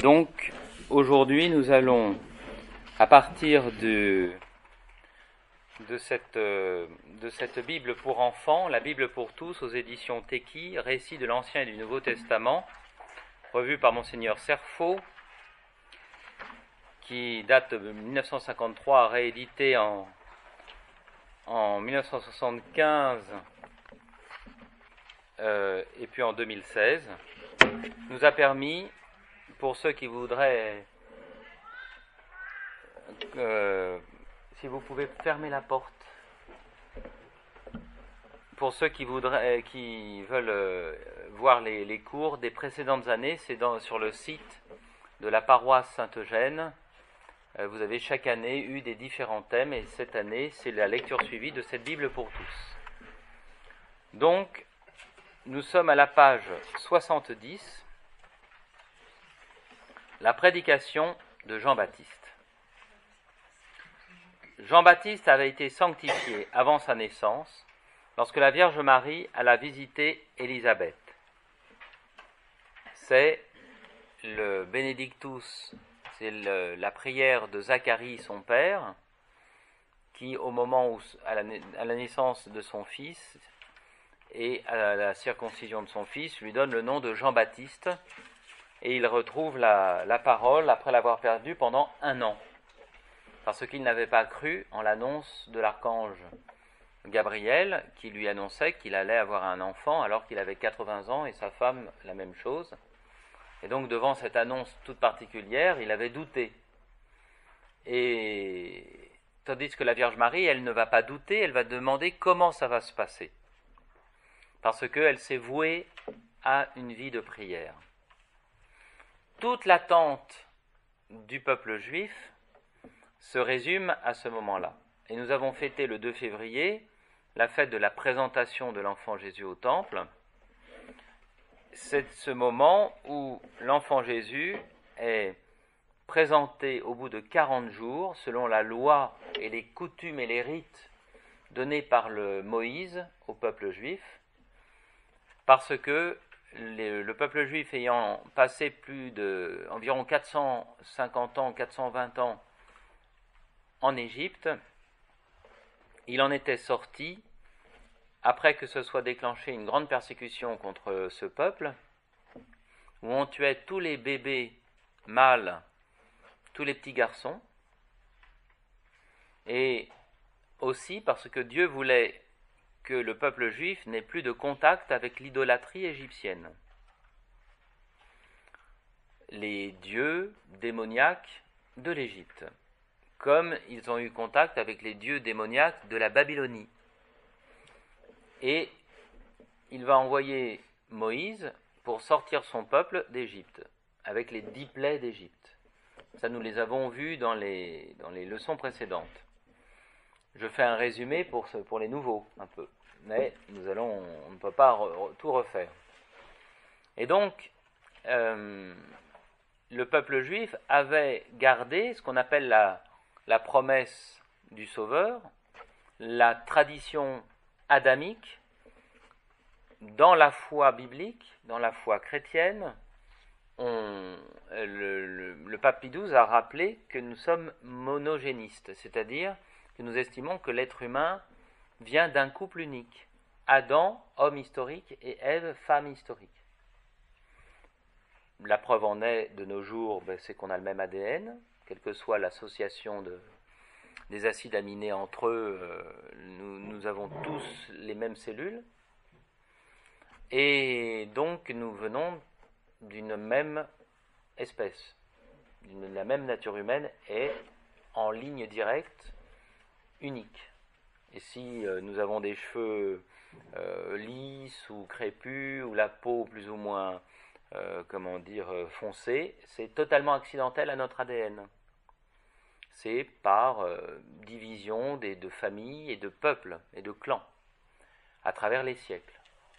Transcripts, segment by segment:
Donc, aujourd'hui, nous allons, à partir de cette Bible pour enfants, la Bible pour tous, aux éditions Teki, récit de l'Ancien et du Nouveau Testament, revu par Monseigneur Cerfo, qui date de 1953, réédité en 1975 et puis en 2016, nous a permis, pour ceux qui voudraient, si vous pouvez fermer la porte, pour ceux qui veulent voir les cours des précédentes années, c'est sur le site de la paroisse Saint-Eugène. Vous avez chaque année eu des différents thèmes, et cette année, c'est la lecture suivie de cette Bible pour tous. Donc, nous sommes à la page 70, la prédication de Jean-Baptiste. Jean-Baptiste avait été sanctifié avant sa naissance, lorsque la Vierge Marie alla visiter Élisabeth. C'est le Benedictus, c'est la prière de Zacharie, son père, qui, au moment où, à la naissance de son fils et à la circoncision de son fils, lui donne le nom de Jean-Baptiste, et il retrouve la parole après l'avoir perdue pendant 1 an, parce qu'il n'avait pas cru en l'annonce de l'archange Gabriel, qui lui annonçait qu'il allait avoir un enfant alors qu'il avait 80 ans, et sa femme la même chose. Et donc, devant cette annonce toute particulière, il avait douté. Et tandis que la Vierge Marie, elle ne va pas douter, elle va demander comment ça va se passer. Parce qu'elle s'est vouée à une vie de prière. Toute l'attente du peuple juif se résume à ce moment-là. Et nous avons fêté le 2 février la fête de la présentation de l'enfant Jésus au temple. C'est ce moment où l'enfant Jésus est présenté au bout de 40 jours, selon la loi et les coutumes et les rites donnés par le Moïse au peuple juif, parce que le peuple juif ayant passé environ 450 ans, 420 ans en Égypte, il en était sorti après que se soit déclenchée une grande persécution contre ce peuple, où on tuait tous les bébés mâles, tous les petits garçons, et aussi parce que Dieu voulait que le peuple juif n'ait plus de contact avec l'idolâtrie égyptienne. Les dieux démoniaques de l'Égypte, comme ils ont eu contact avec les dieux démoniaques de la Babylonie. Et il va envoyer Moïse pour sortir son peuple d'Égypte, avec les 10 plaies d'Égypte. Ça, nous les avons vus dans les leçons précédentes. Je fais un résumé pour les nouveaux, un peu. Mais on ne peut pas tout refaire. Et donc, le peuple juif avait gardé ce qu'on appelle la promesse du Sauveur, la tradition adamique, dans la foi biblique, dans la foi chrétienne. Le pape Pie XII a rappelé que nous sommes monogénistes, c'est-à-dire que nous estimons que l'être humain vient d'un couple unique. Adam, homme historique, et Ève, femme historique. La preuve en est, de nos jours, c'est qu'on a le même ADN, quelle que soit l'association des acides aminés entre eux, nous avons tous les mêmes cellules, et donc nous venons d'une même espèce. La même nature humaine est en ligne directe, unique. Et si nous avons des cheveux lisses ou crépus, ou la peau plus ou moins foncée, c'est totalement accidentel à notre ADN. C'est par division de familles et de peuples et de clans à travers les siècles.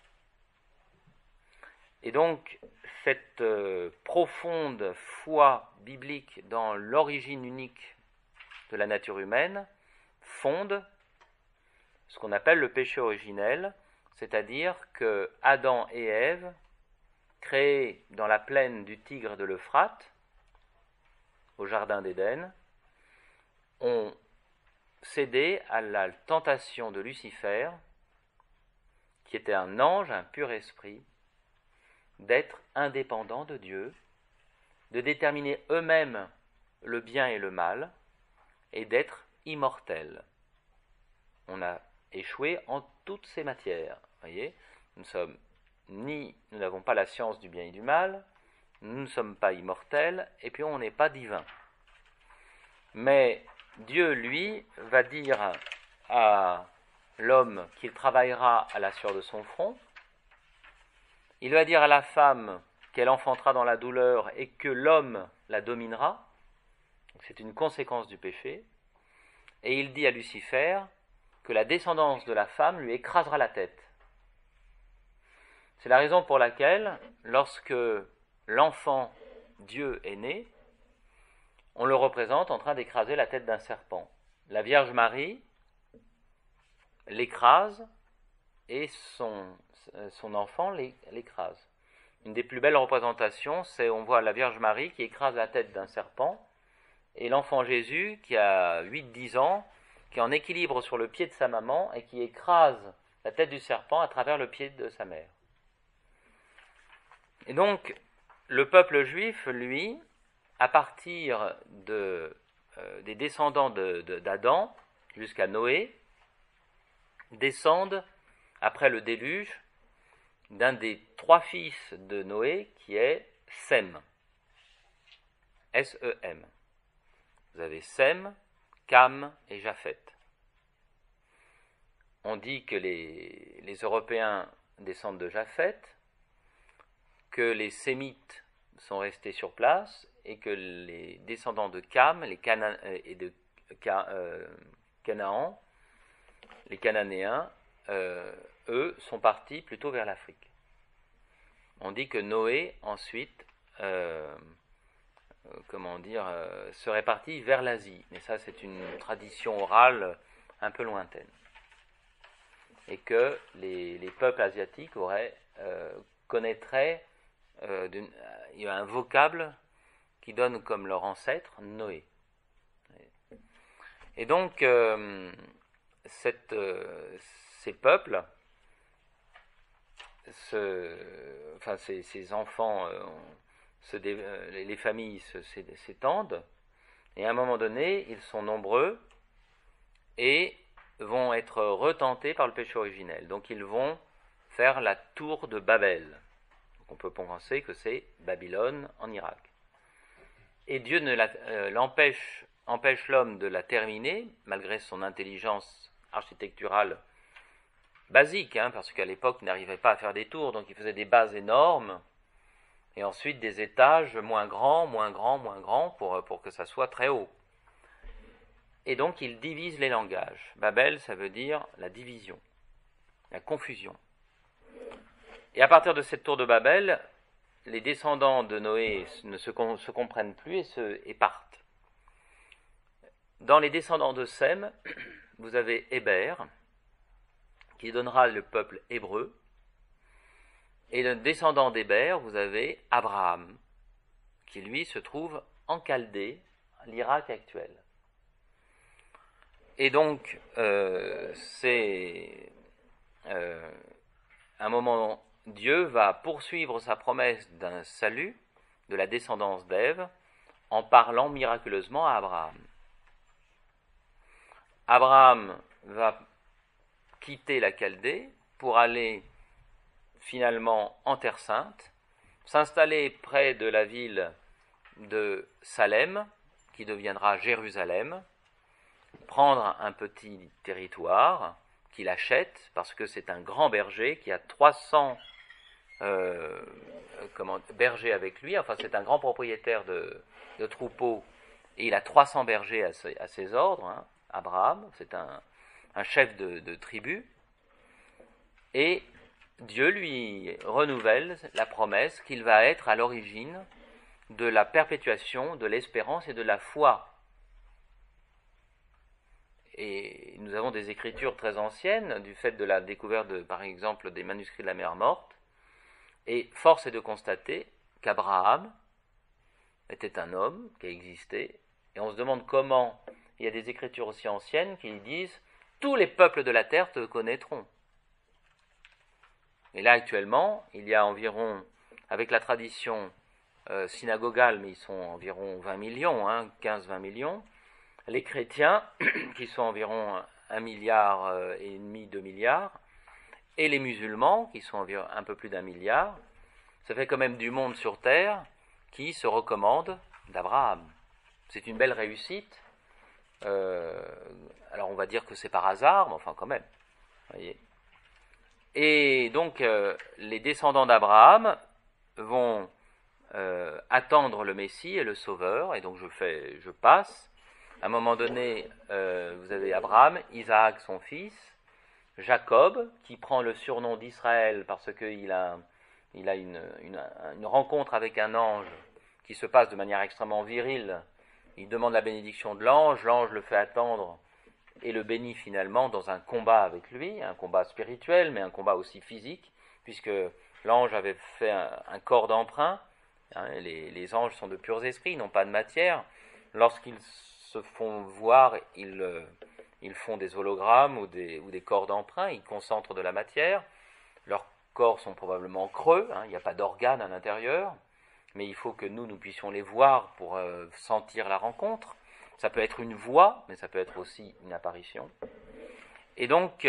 Et donc, cette profonde foi biblique dans l'origine unique de la nature humaine fonde ce qu'on appelle le péché originel, c'est-à-dire que Adam et Ève, créés dans la plaine du Tigre et de l'Euphrate, au Jardin d'Éden, ont cédé à la tentation de Lucifer, qui était un ange, un pur esprit, d'être indépendants de Dieu, de déterminer eux-mêmes le bien et le mal, et d'être immortels. On a échoué en toutes ces matières. Voyez, nous n'avons pas la science du bien et du mal, nous ne sommes pas immortels, et puis on n'est pas divin. Mais Dieu, lui, va dire à l'homme qu'il travaillera à la sueur de son front. Il va dire à la femme qu'elle enfantera dans la douleur et que l'homme la dominera. C'est une conséquence du péché. Et il dit à Lucifer que la descendance de la femme lui écrasera la tête. C'est la raison pour laquelle, lorsque l'enfant Dieu est né, on le représente en train d'écraser la tête d'un serpent. La Vierge Marie l'écrase et son enfant l'écrase. Une des plus belles représentations, c'est on voit la Vierge Marie qui écrase la tête d'un serpent et l'enfant Jésus qui a 8-10 ans, qui est en équilibre sur le pied de sa maman et qui écrase la tête du serpent à travers le pied de sa mère. Et donc, le peuple juif, lui, à partir des descendants d'Adam jusqu'à Noé, descendent, après le déluge, d'un des 3 fils de Noé qui est Sem. S-E-M. Vous avez Sem, Cam et Japhet. On dit que les Européens descendent de Japhet, que les Sémites sont restés sur place et que les descendants de Cam et de Canaan, les Cananéens, eux, sont partis plutôt vers l'Afrique. On dit que Noé, ensuite, serait parti vers l'Asie. Mais ça, c'est une tradition orale un peu lointaine. Et que les peuples asiatiques connaîtraient, il y a un vocable qui donne comme leur ancêtre Noé. Et donc, ces peuples, ces enfants, les familles s'étendent, et à un moment donné, ils sont nombreux et vont être retentés par le péché originel. Donc ils vont faire la tour de Babel. Donc on peut penser que c'est Babylone en Irak. Et Dieu empêche l'homme de la terminer, malgré son intelligence architecturale basique, parce qu'à l'époque, il n'arrivait pas à faire des tours, donc il faisait des bases énormes, et ensuite des étages moins grands, pour que ça soit très haut. Et donc, il divise les langages. Babel, ça veut dire la division, la confusion. Et à partir de cette tour de Babel, les descendants de Noé ne se comprennent plus et partent. Dans les descendants de Sem, vous avez Héber, qui donnera le peuple hébreu. Et le descendant d'Héber, vous avez Abraham, qui lui se trouve en Chaldée, l'Irak actuel. Et donc, c'est un moment, Dieu va poursuivre sa promesse d'un salut de la descendance d'Ève en parlant miraculeusement à Abraham. Abraham va quitter la Chaldée pour aller finalement en Terre Sainte, s'installer près de la ville de Salem, qui deviendra Jérusalem, prendre un petit territoire qu'il achète, parce que c'est un grand berger qui a 300 bergers avec lui, enfin c'est un grand propriétaire de troupeaux, et il a 300 bergers à ses ordres, Abraham, c'est un chef de tribu, et Dieu lui renouvelle la promesse qu'il va être à l'origine de la perpétuation, de l'espérance et de la foi. Et nous avons des écritures très anciennes du fait de la découverte, par exemple, des manuscrits de la mer Morte, et force est de constater qu'Abraham était un homme qui a existé, et on se demande comment il y a des écritures aussi anciennes qui disent « Tous les peuples de la terre te connaîtront ». Et là, actuellement, il y a environ, avec la tradition synagogale, mais ils sont environ 20 millions, 15-20 millions, les chrétiens, qui sont environ 1,5 milliard, 2 milliards, et les musulmans, qui sont environ un peu plus d'1 milliard, ça fait quand même du monde sur terre qui se recommande d'Abraham. C'est une belle réussite. Alors on va dire que c'est par hasard, mais enfin quand même. Voyez. Et donc les descendants d'Abraham vont attendre le Messie et le Sauveur, et donc je passe. À un moment donné, vous avez Abraham, Isaac son fils, Jacob, qui prend le surnom d'Israël parce qu'il a une rencontre avec un ange qui se passe de manière extrêmement virile. Il demande la bénédiction de l'ange le fait attendre et le bénit finalement dans un combat avec lui, un combat spirituel, mais un combat aussi physique, puisque l'ange avait fait un corps d'emprunt. Les anges sont de purs esprits, ils n'ont pas de matière. Lorsqu'ils se font voir, ils font des hologrammes ou des corps d'emprunt, ils concentrent de la matière. Leurs corps sont probablement creux, il n'y a pas d'organes à l'intérieur, mais il faut que nous puissions les voir pour sentir la rencontre. Ça peut être une voix, mais ça peut être aussi une apparition. Et donc,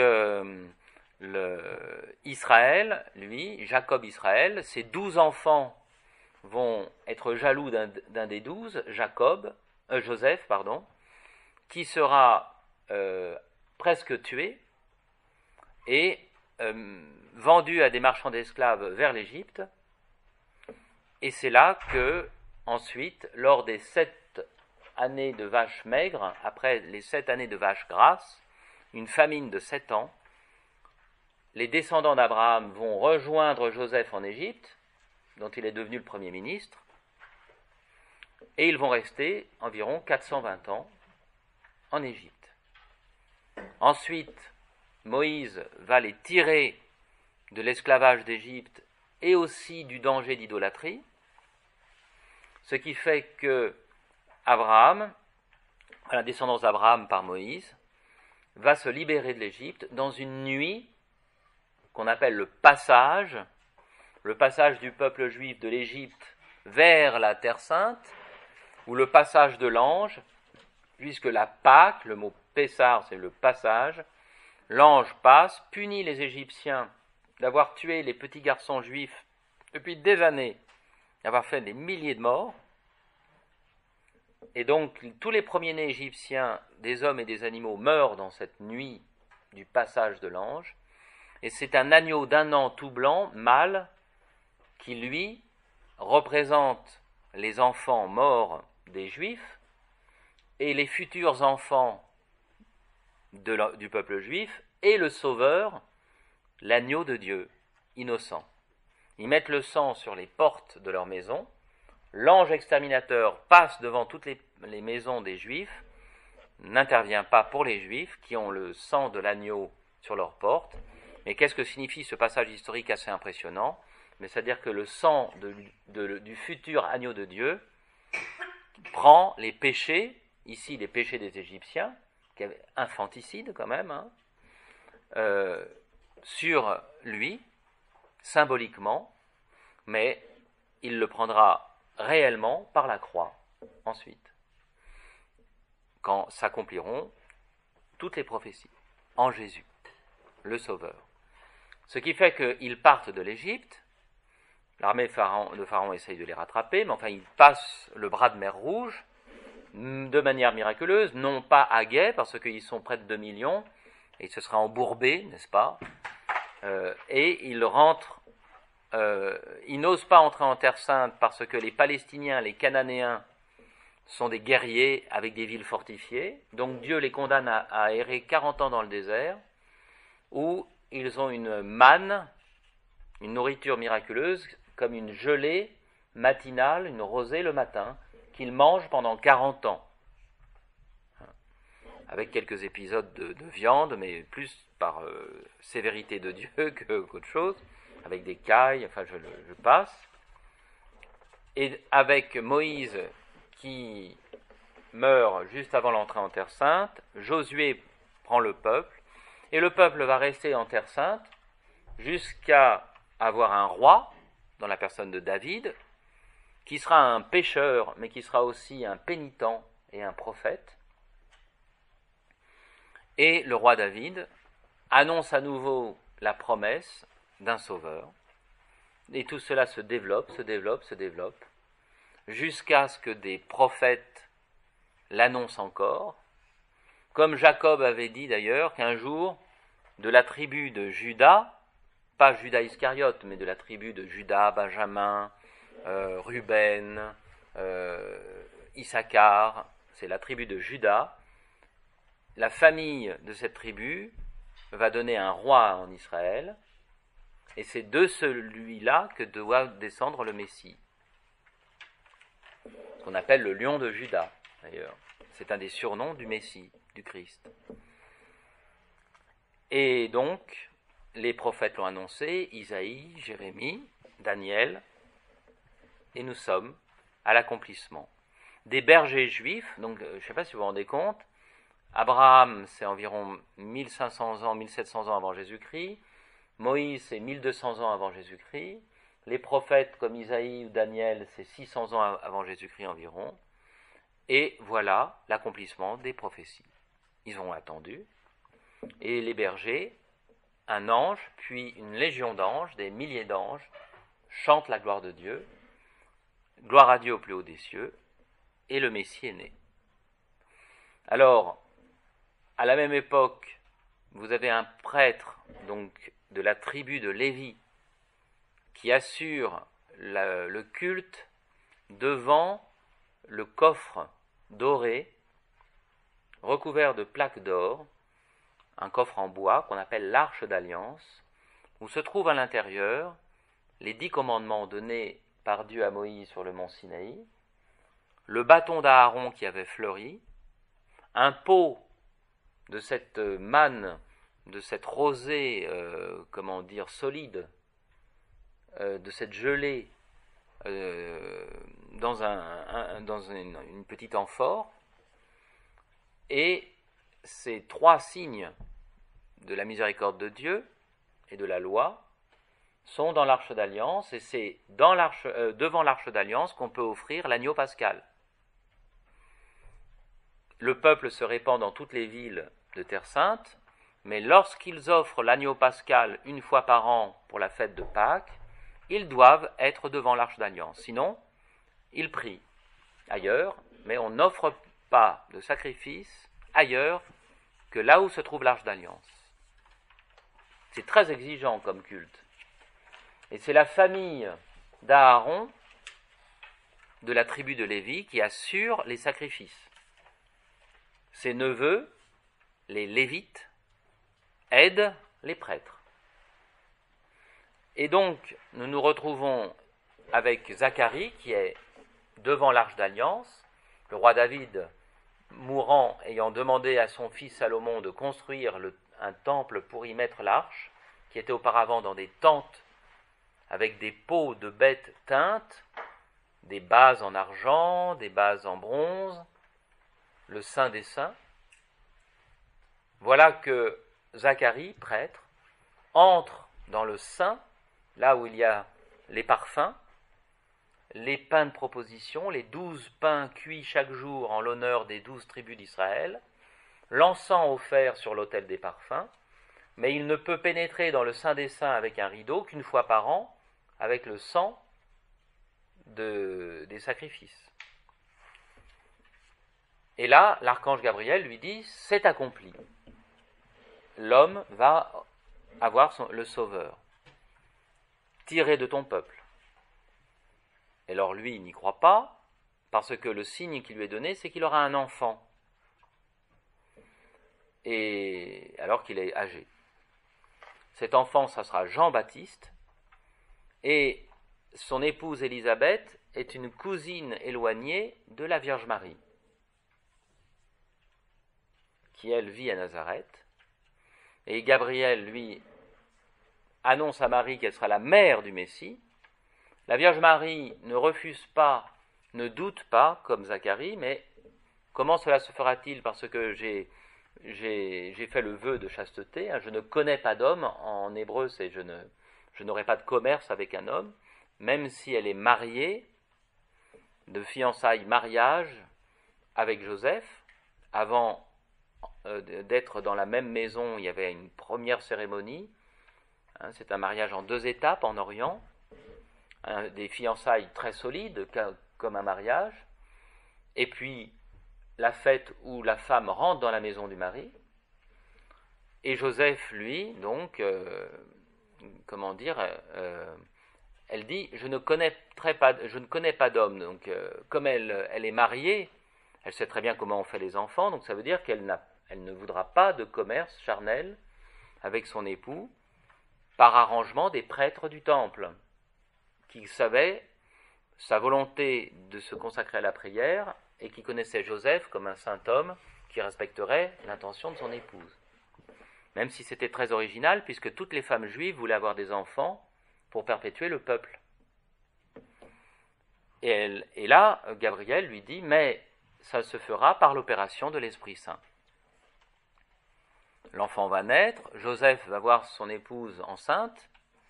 Israël, lui, Jacob Israël, ses 12 enfants vont être jaloux d'un des 12, Joseph, qui sera presque tué et vendu à des marchands d'esclaves vers l'Égypte. Et c'est là que, ensuite, lors des 7 années de vaches maigres, après les 7 années de vaches grasses, une famine de 7 ans, les descendants d'Abraham vont rejoindre Joseph en Égypte, dont il est devenu le premier ministre, et ils vont rester environ 420 ans en Égypte. Ensuite, Moïse va les tirer de l'esclavage d'Égypte et aussi du danger d'idolâtrie, ce qui fait que Abraham, la descendance d'Abraham par Moïse, va se libérer de l'Égypte dans une nuit qu'on appelle le passage du peuple juif de l'Égypte vers la Terre Sainte, ou le passage de l'ange, puisque la Pâque, le mot Pessar, c'est le passage, l'ange passe, punit les Égyptiens d'avoir tué les petits garçons juifs depuis des années, d'avoir fait des milliers de morts, et donc tous les premiers-nés égyptiens, des hommes et des animaux, meurent dans cette nuit du passage de l'ange, et c'est un agneau d'1 an tout blanc, mâle, qui lui représente les enfants morts des Juifs et les futurs enfants du peuple juif et le Sauveur, l'agneau de Dieu, innocent. Ils mettent le sang sur les portes de leur maison, l'ange exterminateur passe devant toutes les maisons des Juifs, n'intervient pas pour les Juifs qui ont le sang de l'agneau sur leurs portes. Mais qu'est-ce que signifie ce passage historique assez impressionnant ? Mais c'est-à-dire que le sang du futur agneau de Dieu prend les péchés, ici les péchés des Égyptiens, qui avaient infanticide quand même, sur lui, symboliquement, mais il le prendra réellement par la croix, ensuite, quand s'accompliront toutes les prophéties, en Jésus, le Sauveur. Ce qui fait qu'ils partent de l'Égypte, l'armée de Pharaon essaye de les rattraper, mais enfin ils passent le bras de mer Rouge, de manière miraculeuse, non pas à guet, parce qu'ils sont près de 2 millions, et ils se seraient embourbés, n'est-ce pas, et ils rentrent, ils n'osent pas entrer en Terre Sainte parce que les Palestiniens, les Cananéens, sont des guerriers avec des villes fortifiées, donc Dieu les condamne à errer 40 ans dans le désert, où ils ont une manne, une nourriture miraculeuse, comme une gelée matinale, une rosée le matin, qu'ils mangent pendant 40 ans. Avec quelques épisodes de viande, mais plus par sévérité de Dieu qu'autre chose, avec des cailles, enfin je passe. Et avec Moïse qui meurt juste avant l'entrée en Terre Sainte, Josué prend le peuple, et le peuple va rester en Terre Sainte jusqu'à avoir un roi, dans la personne de David, qui sera un pécheur, mais qui sera aussi un pénitent et un prophète. Et le roi David annonce à nouveau la promesse d'un sauveur. Et tout cela se développe, jusqu'à ce que des prophètes l'annoncent encore, comme Jacob avait dit d'ailleurs qu'un jour, de la tribu de Juda, pas Judas Iscariote, mais de la tribu de Juda, Benjamin, Ruben, Issachar, c'est la tribu de Juda, la famille de cette tribu va donner un roi en Israël, et c'est de celui-là que doit descendre le Messie, qu'on appelle le lion de Juda, d'ailleurs. C'est un des surnoms du Messie, du Christ. Et donc, les prophètes l'ont annoncé, Isaïe, Jérémie, Daniel, et nous sommes à l'accomplissement. Des bergers juifs, donc je ne sais pas si vous vous rendez compte, Abraham c'est environ 1500 ans, 1700 ans avant Jésus-Christ, Moïse c'est 1200 ans avant Jésus-Christ, les prophètes comme Isaïe ou Daniel c'est 600 ans avant Jésus-Christ environ, et voilà l'accomplissement des prophéties. Ils ont attendu, et les bergers, un ange, puis une légion d'anges, des milliers d'anges, chantent la gloire de Dieu, gloire à Dieu au plus haut des cieux, et le Messie est né. Alors, à la même époque, vous avez un prêtre donc de la tribu de Lévi qui assure le culte devant le coffre doré recouvert de plaques d'or, un coffre en bois qu'on appelle l'Arche d'Alliance, où se trouvent à l'intérieur les 10 commandements donnés par Dieu à Moïse sur le mont Sinaï, le bâton d'Aaron qui avait fleuri, un pot de cette manne, de cette rosée, solide, de cette gelée, dans une petite amphore, et ces 3 signes de la miséricorde de Dieu et de la loi sont dans l'Arche d'Alliance, et c'est devant l'Arche d'Alliance qu'on peut offrir l'agneau pascal. Le peuple se répand dans toutes les villes de Terre Sainte, mais lorsqu'ils offrent l'agneau pascal une fois par an pour la fête de Pâques, ils doivent être devant l'Arche d'Alliance. Sinon, ils prient ailleurs, mais on n'offre pas de sacrifice ailleurs que là où se trouve l'Arche d'Alliance. C'est très exigeant comme culte. Et c'est la famille d'Aaron, de la tribu de Lévi, qui assure les sacrifices. Ses neveux, les Lévites, aident les prêtres. Et donc, nous nous retrouvons avec Zacharie, qui est devant l'Arche d'Alliance, le roi David mourant, ayant demandé à son fils Salomon de construire un temple pour y mettre l'arche, qui était auparavant dans des tentes avec des peaux de bêtes teintes, des bases en argent, des bases en bronze, le Saint des Saints. Voilà que Zacharie, prêtre, entre dans le Saint, là où il y a les parfums, les pains de proposition, les 12 pains cuits chaque jour en l'honneur des 12 tribus d'Israël, l'encens offert sur l'autel des parfums, mais il ne peut pénétrer dans le Saint des Saints avec un rideau qu'une fois par an, avec le sang des sacrifices. Et là, l'archange Gabriel lui dit, c'est accompli. L'homme va avoir le Sauveur, tiré de ton peuple. Et alors lui, il n'y croit pas, parce que le signe qui lui est donné, c'est qu'il aura un enfant. Et alors qu'il est âgé. Cet enfant, ça sera Jean-Baptiste, et son épouse Élisabeth est une cousine éloignée de la Vierge Marie, qui elle vit à Nazareth. Et Gabriel, lui, annonce à Marie qu'elle sera la mère du Messie, La Vierge Marie ne refuse pas, ne doute pas, comme Zacharie, mais comment cela se fera-t-il? Parce que j'ai fait le vœu de chasteté, je ne connais pas d'homme, en hébreu c'est je n'aurai pas de commerce avec un homme, même si elle est mariée, de fiançailles, mariage avec Joseph. Avant d'être dans la même maison, il y avait une première cérémonie, c'est un mariage en 2 étapes en Orient, des fiançailles très solides, comme un mariage, et puis la fête où la femme rentre dans la maison du mari, et Joseph, lui, donc, elle dit, je ne connais pas d'homme, donc comme elle est mariée, elle sait très bien comment on fait les enfants, donc ça veut dire qu'elle ne voudra pas de commerce charnel avec son époux, par arrangement des prêtres du temple, qui savaient sa volonté de se consacrer à la prière, et qui connaissaient Joseph comme un saint homme qui respecterait l'intention de son épouse. Même si c'était très original, puisque toutes les femmes juives voulaient avoir des enfants pour perpétuer le peuple. Et là, Gabriel lui dit, mais ça se fera par l'opération de l'Esprit Saint. L'enfant va naître, Joseph va voir son épouse enceinte,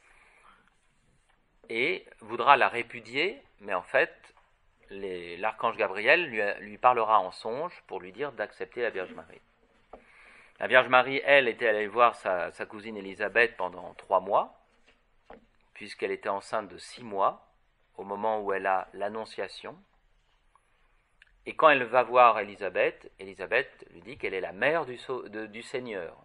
et voudra la répudier, mais en fait, l'archange Gabriel lui parlera en songe pour lui dire d'accepter la Vierge Marie. La Vierge Marie, elle, était allée voir sa cousine Élisabeth pendant 3 mois, puisqu'elle était enceinte de 6 mois, au moment où elle a l'Annonciation. Et quand elle va voir Élisabeth, Élisabeth lui dit qu'elle est la mère du Seigneur.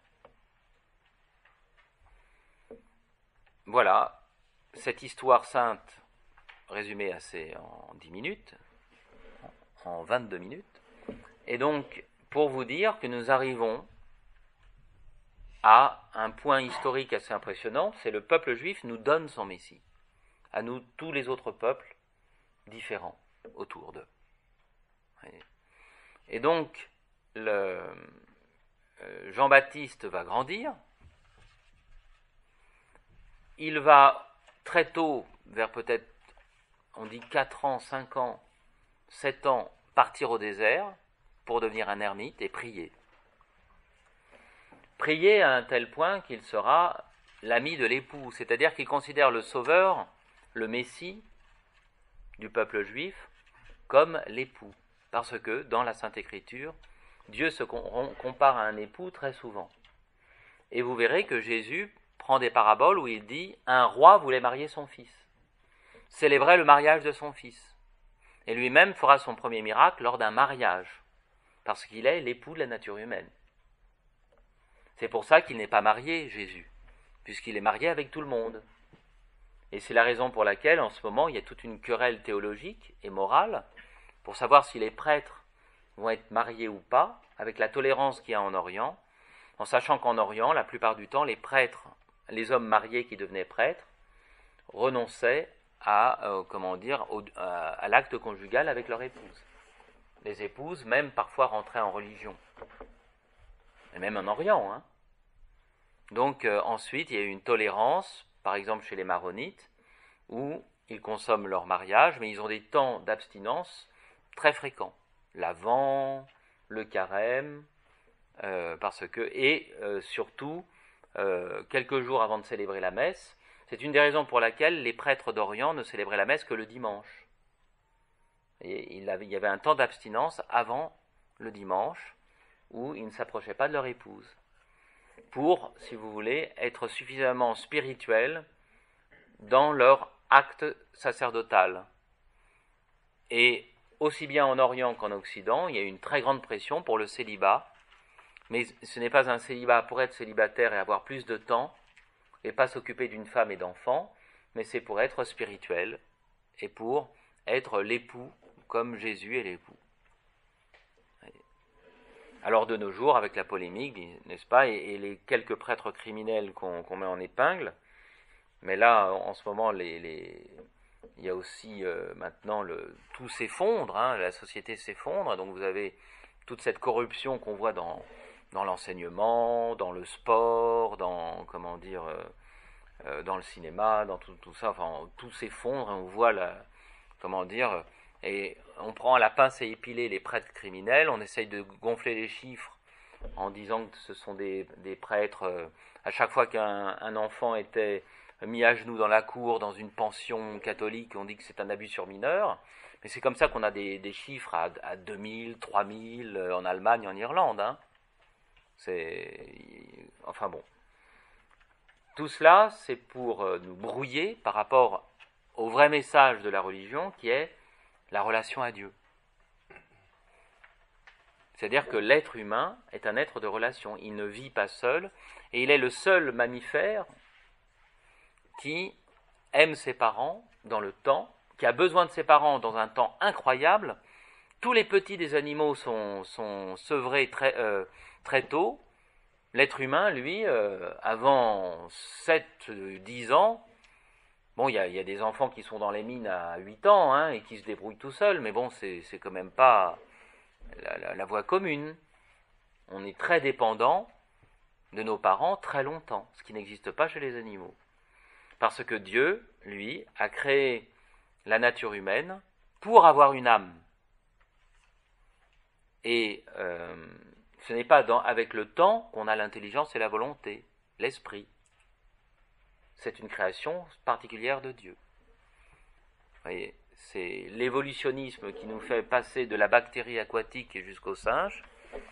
Voilà, cette histoire sainte, résumée en 10 minutes, en 22 minutes, et donc pour vous dire que nous arrivons à un point historique assez impressionnant, c'est le peuple juif nous donne son Messie, à nous tous les autres peuples différents autour d'eux. Et donc, Jean-Baptiste va grandir, il va très tôt, vers peut-être, on dit 4 ans, 5 ans, 7 ans, partir au désert pour devenir un ermite et prier. Prier à un tel point qu'il sera l'ami de l'époux, c'est-à-dire qu'il considère le Sauveur, le Messie du peuple juif, comme l'époux. Parce que, dans la Sainte Écriture, Dieu se compare à un époux très souvent. Et vous verrez que Jésus prend des paraboles où il dit « Un roi voulait marier son fils, célébrait le mariage de son fils, et lui-même fera son premier miracle lors d'un mariage, parce qu'il est l'époux de la nature humaine. » C'est pour ça qu'il n'est pas marié, Jésus, puisqu'il est marié avec tout le monde. Et c'est la raison pour laquelle, en ce moment, il y a toute une querelle théologique et morale pour savoir si les prêtres vont être mariés ou pas, avec la tolérance qu'il y a en Orient, en sachant qu'en Orient, la plupart du temps, les prêtres, les hommes mariés qui devenaient prêtres, renonçaient à l'acte conjugal avec leur épouse. Les épouses, même parfois, rentraient en religion. Et même en Orient, Donc ensuite, il y a eu une tolérance, par exemple chez les maronites, où ils consomment leur mariage, mais ils ont des temps d'abstinence très fréquents. L'Avent, le carême, surtout, quelques jours avant de célébrer la messe, c'est une des raisons pour laquelle les prêtres d'Orient ne célébraient la messe que le dimanche. Et il y avait un temps d'abstinence avant le dimanche, où ils ne s'approchaient pas de leur épouse, pour, si vous voulez, être suffisamment spirituels dans leur acte sacerdotal. Et aussi bien en Orient qu'en Occident, il y a une très grande pression pour le célibat, mais ce n'est pas un célibat pour être célibataire et avoir plus de temps, et pas s'occuper d'une femme et d'enfants, mais c'est pour être spirituel, et pour être l'époux, comme Jésus est l'époux. Alors de nos jours, avec la polémique, n'est-ce pas, et les quelques prêtres criminels qu'on met en épingle, mais là, en ce moment, il y a aussi maintenant, tout s'effondre, la société s'effondre, donc vous avez toute cette corruption qu'on voit dans l'enseignement, dans le sport, dans, dans le cinéma, dans tout ça, enfin, tout s'effondre, et on voit et on prend à la pince et épilée les prêtres criminels, on essaye de gonfler les chiffres en disant que ce sont des prêtres, à chaque fois qu'un enfant était mis à genoux dans la cour, dans une pension catholique, on dit que c'est un abus sur mineur, mais c'est comme ça qu'on a des chiffres à 2000, 3000 en Allemagne, en Irlande, hein. Enfin bon. Tout cela, c'est pour nous brouiller par rapport au vrai message de la religion qui est la relation à Dieu. C'est-à-dire que l'être humain est un être de relation. Il ne vit pas seul et il est le seul mammifère qui aime ses parents dans le temps, qui a besoin de ses parents dans un temps incroyable. Tous les petits des animaux sont sevrés très tôt. L'être humain, lui, avant 7-10 ans, bon, il y a des enfants qui sont dans les mines à 8 ans, hein, et qui se débrouillent tout seuls, mais bon, c'est quand même pas la voie commune. On est très dépendant de nos parents très longtemps, ce qui n'existe pas chez les animaux. Parce que Dieu, lui, a créé la nature humaine pour avoir une âme. Et ce n'est pas avec le temps qu'on a l'intelligence et la volonté, l'esprit. C'est une création particulière de Dieu. Vous voyez, c'est l'évolutionnisme qui nous fait passer de la bactérie aquatique jusqu'au singe,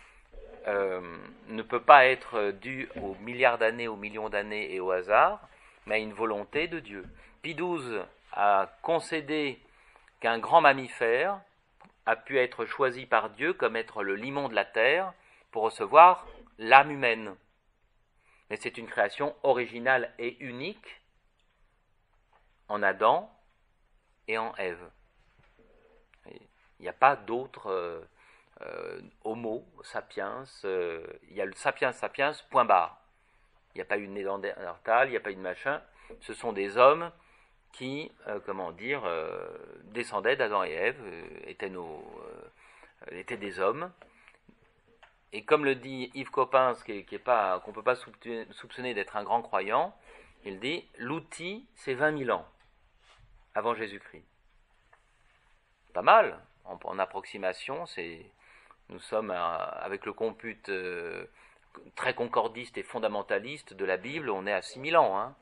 ne peut pas être dû aux milliards d'années, aux millions d'années et au hasard, mais à une volonté de Dieu. Pie XII a concédé qu'un grand mammifère a pu être choisi par Dieu comme être le limon de la terre pour recevoir l'âme humaine. Mais c'est une création originale et unique en Adam et en Ève. Il n'y a pas d'autres homo sapiens, il y a le sapiens sapiens, point barre. Il n'y a pas eu de Néandertal, il n'y a pas eu de machin. Ce sont des hommes qui, descendaient d'Adam et Ève, étaient des hommes. Et comme le dit Yves Coppens, qu'on ne peut pas soupçonner d'être un grand croyant, il dit « l'outil, c'est 20 000 ans avant Jésus-Christ ». Pas mal, en approximation, nous sommes avec le compute très concordiste et fondamentaliste de la Bible, on est à 6 000 ans. Hein.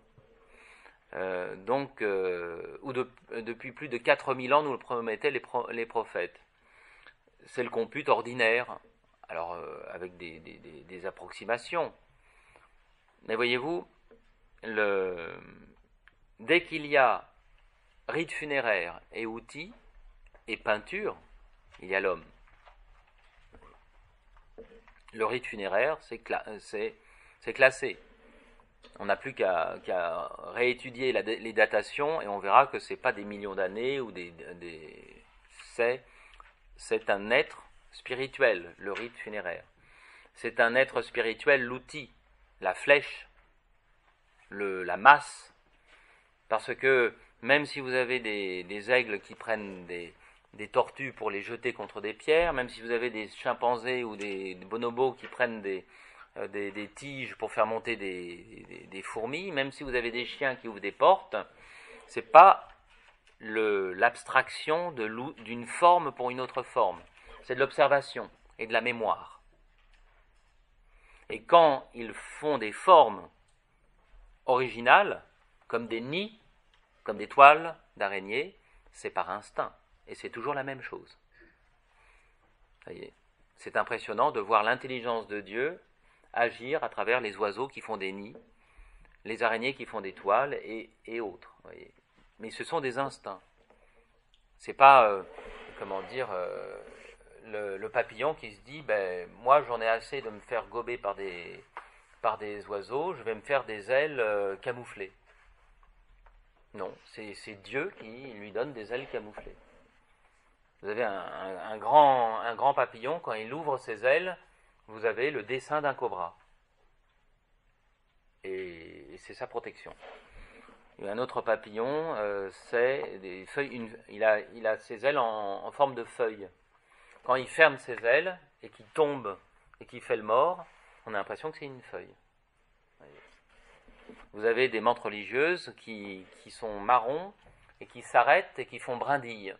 Depuis plus de 4 000 ans, nous le promettaient les prophètes. C'est le compute ordinaire, alors avec des approximations. Mais voyez-vous, dès qu'il y a rite funéraire et outils et peinture, il y a l'homme. Le rite funéraire, c'est classé. On n'a plus qu'à réétudier les datations et on verra que ce n'est pas des millions d'années ou c'est un être spirituel, le rite funéraire. C'est un être spirituel, l'outil, la flèche, la masse. Parce que même si vous avez des aigles qui prennent des tortues pour les jeter contre des pierres, même si vous avez des chimpanzés ou des bonobos qui prennent des tiges pour faire monter des fourmis, même si vous avez des chiens qui ouvrent des portes, c'est pas l'abstraction d'une forme pour une autre forme. C'est de l'observation et de la mémoire. Et quand ils font des formes originales, comme des nids, comme des toiles d'araignées, c'est par instinct. Et c'est toujours la même chose. Vous voyez, c'est impressionnant de voir l'intelligence de Dieu agir à travers les oiseaux qui font des nids, les araignées qui font des toiles et autres. Vous voyez. Mais ce sont des instincts. C'est pas, le papillon qui se dit, moi j'en ai assez de me faire gober par des oiseaux, je vais me faire des ailes camouflées. Non, c'est Dieu qui lui donne des ailes camouflées. Vous avez un grand papillon, quand il ouvre ses ailes, vous avez le dessin d'un cobra. Et c'est sa protection. Et un autre papillon, c'est des feuilles. Il a ses ailes en forme de feuilles. Quand il ferme ses ailes et qu'il tombe et qu'il fait le mort, on a l'impression que c'est une feuille. vous avez des mantes religieuses qui sont marrons et qui s'arrêtent et qui font brindille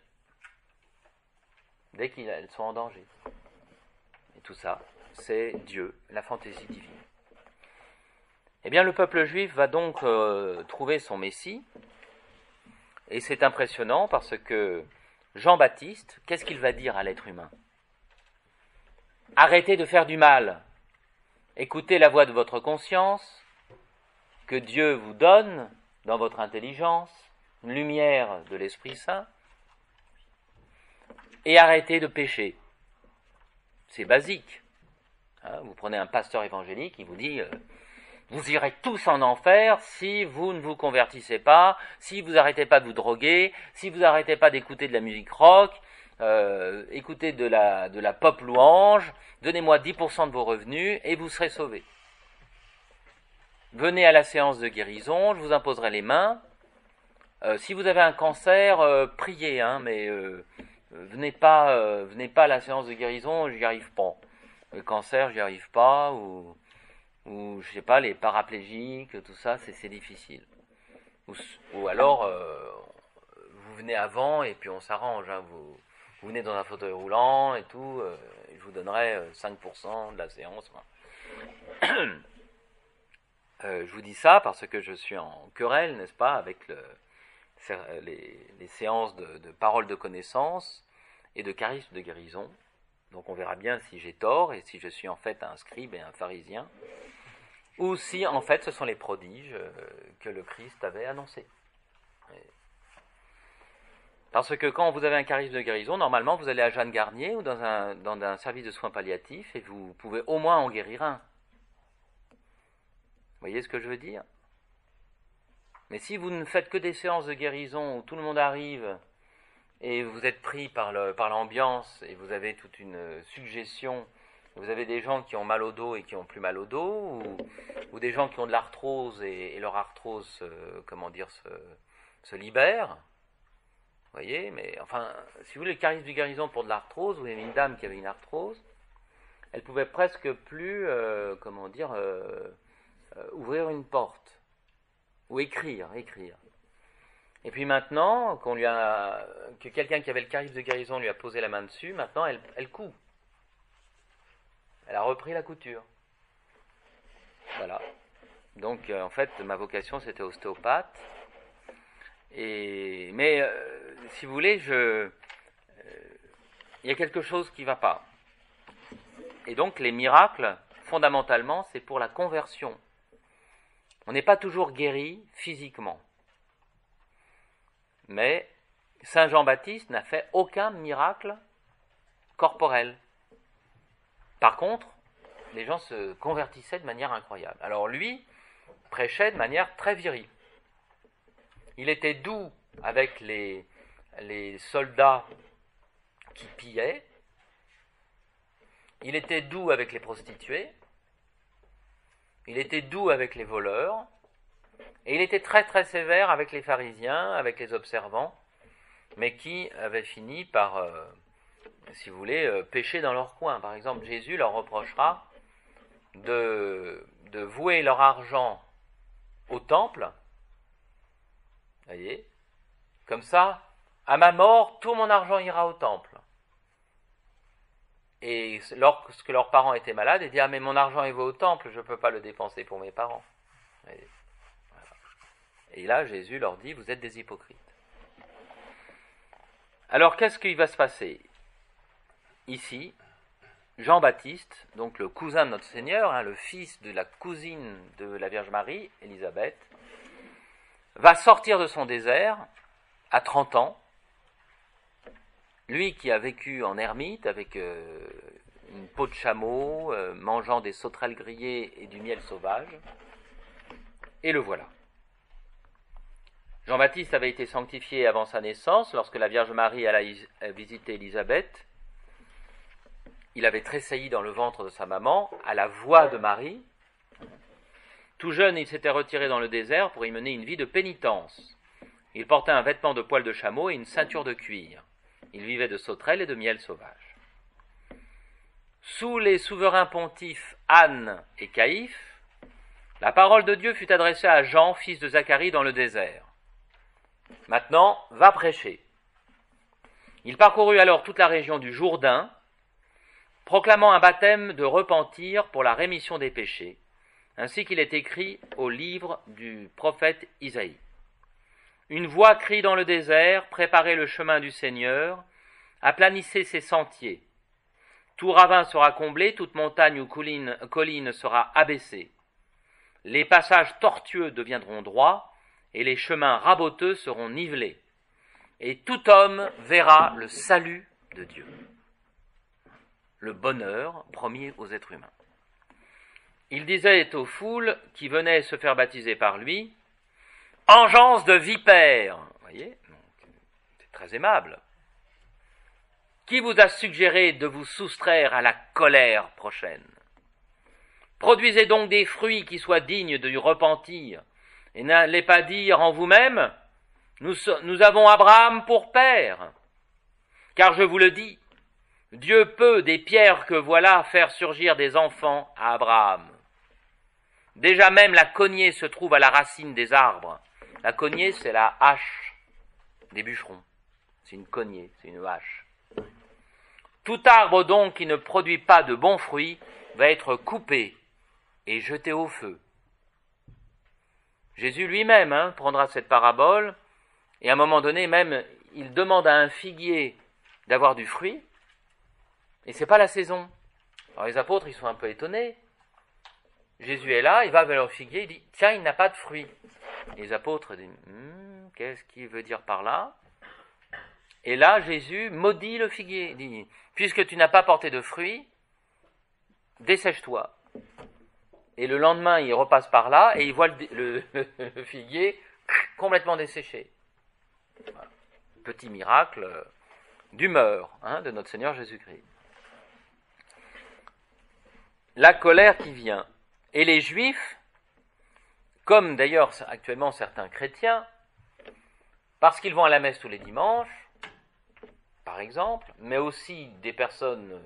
dès qu'elles sont en danger. Et tout ça, c'est Dieu, la fantaisie divine. Eh bien, le peuple juif va donc trouver son Messie, et c'est impressionnant parce que Jean-Baptiste, qu'est-ce qu'il va dire à l'être humain ? Arrêtez de faire du mal, écoutez la voix de votre conscience, que Dieu vous donne dans votre intelligence, une lumière de l'Esprit Saint, et arrêtez de pécher. C'est basique. Vous prenez un pasteur évangélique, il vous dit vous irez tous en enfer si vous ne vous convertissez pas, si vous n'arrêtez pas de vous droguer, si vous n'arrêtez pas d'écouter de la musique rock, écoutez de la pop louange, donnez-moi 10% de vos revenus et vous serez sauvés. Venez à la séance de guérison, je vous imposerai les mains. Si vous avez un cancer, priez, mais venez pas à la séance de guérison, j'y arrive pas. Le cancer, j'y arrive pas, ou je sais pas, les paraplégiques, tout ça, c'est difficile. Ou alors, vous venez avant et puis on s'arrange. Vous venez dans un fauteuil roulant et tout, je vous donnerai 5% de la séance. Je vous dis ça parce que je suis en querelle, n'est-ce pas, avec les séances de paroles de connaissance et de charisme de guérison. Donc on verra bien si j'ai tort et si je suis en fait un scribe et un pharisien, ou si en fait ce sont les prodiges que le Christ avait annoncés. Parce que quand vous avez un charisme de guérison, normalement vous allez à Jeanne Garnier ou dans un service de soins palliatifs et vous pouvez au moins en guérir un. Vous voyez ce que je veux dire ? Mais si vous ne faites que des séances de guérison où tout le monde arrive et vous êtes pris par l'ambiance et vous avez toute une suggestion, vous avez des gens qui ont mal au dos et qui ont plus mal au dos, ou des gens qui ont de l'arthrose et leur arthrose se libère. Vous voyez, mais enfin, si vous voulez le charisme de guérison pour de l'arthrose, vous avez une dame qui avait une arthrose, elle pouvait presque plus, ouvrir une porte, ou écrire. Et puis maintenant, que quelqu'un qui avait le charisme de guérison lui a posé la main dessus, maintenant elle coud. Elle a repris la couture. Voilà. Donc en fait, ma vocation c'était ostéopathe. Mais si vous voulez, il y a quelque chose qui ne va pas. Et donc les miracles, fondamentalement, c'est pour la conversion. On n'est pas toujours guéri physiquement. Mais Saint Jean-Baptiste n'a fait aucun miracle corporel. Par contre, les gens se convertissaient de manière incroyable. Alors lui prêchait de manière très virile. Il était doux avec les soldats qui pillaient. Il était doux avec les prostituées. Il était doux avec les voleurs. Et il était très très sévère avec les pharisiens, avec les observants, mais qui avaient fini par, si vous voulez, pécher dans leur coin. Par exemple, Jésus leur reprochera de vouer leur argent au temple. Voyez, comme ça, à ma mort, tout mon argent ira au temple. Et lorsque leurs parents étaient malades, ils disaient « Ah, mais mon argent il va au temple, je ne peux pas le dépenser pour mes parents. » Et là, Jésus leur dit « Vous êtes des hypocrites. » Alors, qu'est-ce qui va se passer ? Ici, Jean-Baptiste, donc le cousin de notre Seigneur, le fils de la cousine de la Vierge Marie, Élisabeth, va sortir de son désert à 30 ans, lui qui a vécu en ermite avec une peau de chameau, mangeant des sauterelles grillées et du miel sauvage, et le voilà. Jean-Baptiste avait été sanctifié avant sa naissance, lorsque la Vierge Marie alla visiter Élisabeth. Il avait tressailli dans le ventre de sa maman, à la voix de Marie. Tout jeune, il s'était retiré dans le désert pour y mener une vie de pénitence. Il portait un vêtement de poil de chameau et une ceinture de cuir. Il vivait de sauterelles et de miel sauvage. Sous les souverains pontifes Anne et Caïphe, La parole de Dieu fut adressée à Jean, fils de Zacharie, dans le désert. Maintenant, va prêcher. Il parcourut alors toute la région du Jourdain, proclamant un baptême de repentir pour la rémission des péchés, ainsi qu'il est écrit au livre du prophète Isaïe. Une voix crie dans le désert, préparez le chemin du Seigneur, aplanissez ses sentiers. Tout ravin sera comblé, toute montagne ou colline sera abaissée. Les passages tortueux deviendront droits, et les chemins raboteux seront nivelés. Et tout homme verra le salut de Dieu. Le bonheur promis aux êtres humains. Il disait aux foules qui venaient se faire baptiser par lui, « Engeance de vipères !» Vous voyez, c'est très aimable. Qui vous a suggéré de vous soustraire à la colère prochaine? Produisez donc des fruits qui soient dignes du repentir, et n'allez pas dire en vous-même, nous avons Abraham pour père. Car je vous le dis, Dieu peut des pierres que voilà faire surgir des enfants à Abraham. Déjà même la cognée se trouve à la racine des arbres. La cognée, c'est la hache des bûcherons. C'est une cognée, c'est une hache. Tout arbre donc qui ne produit pas de bons fruits va être coupé et jeté au feu. Jésus lui-même prendra cette parabole, et à un moment donné même, il demande à un figuier d'avoir du fruit, et c'est pas la saison. Alors les apôtres, ils sont un peu étonnés. Jésus est là, il va vers le figuier, il dit, tiens, il n'a pas de fruit. Et les apôtres disent, qu'est-ce qu'il veut dire par là? Et là, Jésus maudit le figuier, il dit, puisque tu n'as pas porté de fruits, dessèche-toi. Et le lendemain, il repasse par là, et il voit le figuier complètement desséché. Voilà. Petit miracle d'humeur de notre Seigneur Jésus-Christ. La colère qui vient. Et les Juifs, comme d'ailleurs actuellement certains chrétiens, parce qu'ils vont à la messe tous les dimanches, par exemple, mais aussi des personnes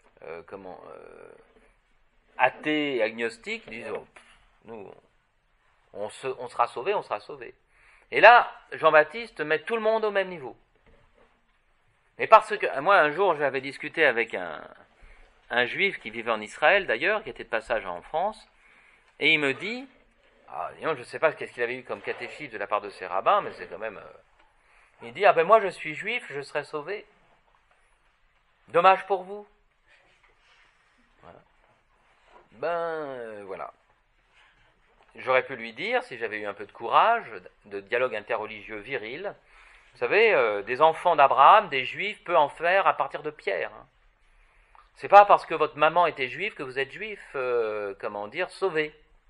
athées et agnostiques, disent nous, on sera sauvés, on sera sauvés. Et là, Jean-Baptiste met tout le monde au même niveau. Mais parce que, moi un jour j'avais discuté avec un juif qui vivait en Israël d'ailleurs, qui était de passage en France, et il me dit, je ne sais pas qu'est-ce qu'il avait eu comme catéchisme de la part de ses rabbins, mais c'est quand même... il dit, moi je suis juif, je serai sauvé. Dommage pour vous. Voilà. Voilà. J'aurais pu lui dire, si j'avais eu un peu de courage, de dialogue interreligieux viril, vous savez, des enfants d'Abraham, des juifs, peut en faire à partir de Pierre. C'est pas parce que votre maman était juive que vous êtes juif, sauvé.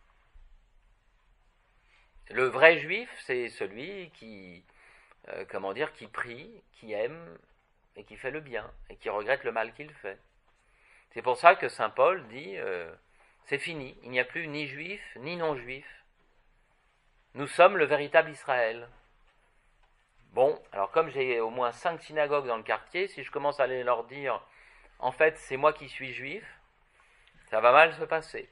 Le vrai juif, c'est celui qui prie, qui aime et qui fait le bien et qui regrette le mal qu'il fait. C'est pour ça que saint Paul dit, c'est fini, il n'y a plus ni juif ni non-juif. Nous sommes le véritable Israël. Bon, alors comme j'ai au moins 5 synagogues dans le quartier, si je commence à aller leur dire, en fait, c'est moi qui suis juif, ça va mal se passer.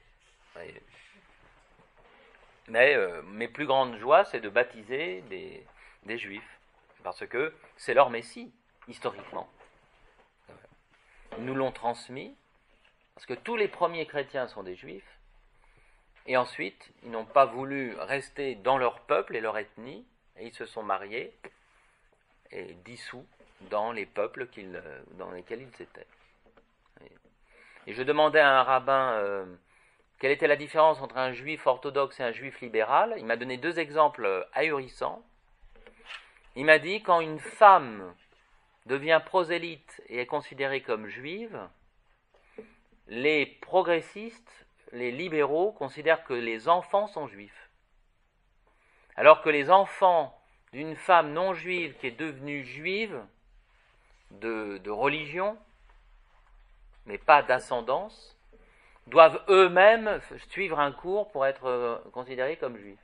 Mais mes plus grandes joies, c'est de baptiser des juifs, parce que c'est leur Messie, historiquement. Ils nous l'ont transmis, parce que tous les premiers chrétiens sont des juifs, et ensuite, ils n'ont pas voulu rester dans leur peuple et leur ethnie, et ils se sont mariés et dissous dans les peuples dans lesquels ils étaient. Et je demandais à un rabbin quelle était la différence entre un juif orthodoxe et un juif libéral. Il m'a donné 2 exemples ahurissants. Il m'a dit, quand une femme devient prosélyte et est considérée comme juive, les progressistes, les libéraux, considèrent que les enfants sont juifs. Alors que les enfants d'une femme non juive qui est devenue juive de religion, mais pas d'ascendance, doivent eux-mêmes suivre un cours pour être considérés comme juifs.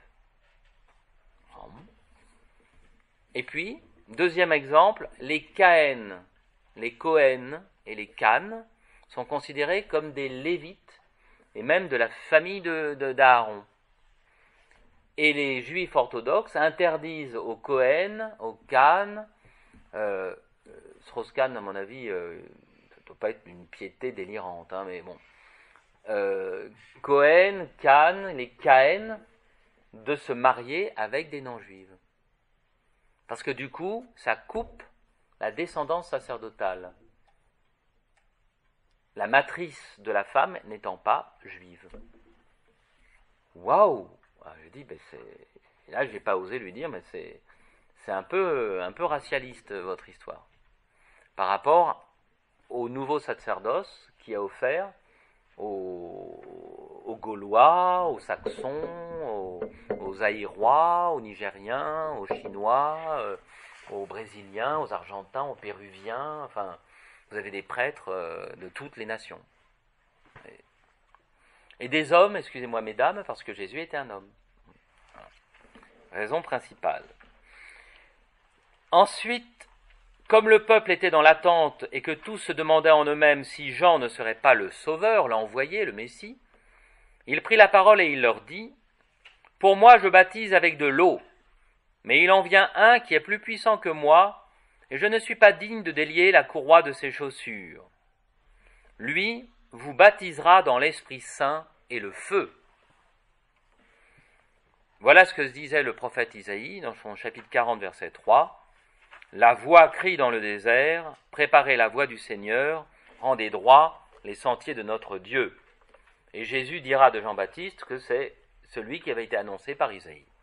Et puis, 2e exemple, les Cohen et les Can sont considérés comme des Lévites, et même de la famille d'Aaron. Et les juifs orthodoxes interdisent aux Cohen, aux Khan, Strauss-Kahn, à mon avis, ça ne doit pas être une piété délirante, hein, mais bon. Cohen, Khan, les Cahen, de se marier avec des non-juives. Parce que du coup, ça coupe la descendance sacerdotale. La matrice de la femme n'étant pas juive. Waouh! Je dis, là, je n'ai pas osé lui dire, mais c'est un peu racialiste, votre histoire. Par rapport au nouveau sacerdoce qui a offert aux Gaulois, aux Saxons, aux Aïrois, aux Nigériens, aux Chinois, aux Brésiliens, aux Argentins, aux Péruviens, enfin, vous avez des prêtres de toutes les nations. Et des hommes, excusez-moi mesdames, parce que Jésus était un homme. Raison principale. Ensuite, comme le peuple était dans l'attente et que tous se demandaient en eux-mêmes si Jean ne serait pas le Sauveur, l'envoyé, le Messie, il prit la parole et il leur dit : « Pour moi, je baptise avec de l'eau, mais il en vient un qui est plus puissant que moi, et je ne suis pas digne de délier la courroie de ses chaussures. Lui vous baptisera dans l'Esprit Saint et le feu. » Voilà ce que disait le prophète Isaïe dans son chapitre 40, verset 3. La voix crie dans le désert, préparez la voie du Seigneur, rendez droit les sentiers de notre Dieu. Et Jésus dira de Jean-Baptiste que c'est celui qui avait été annoncé par Isaïe.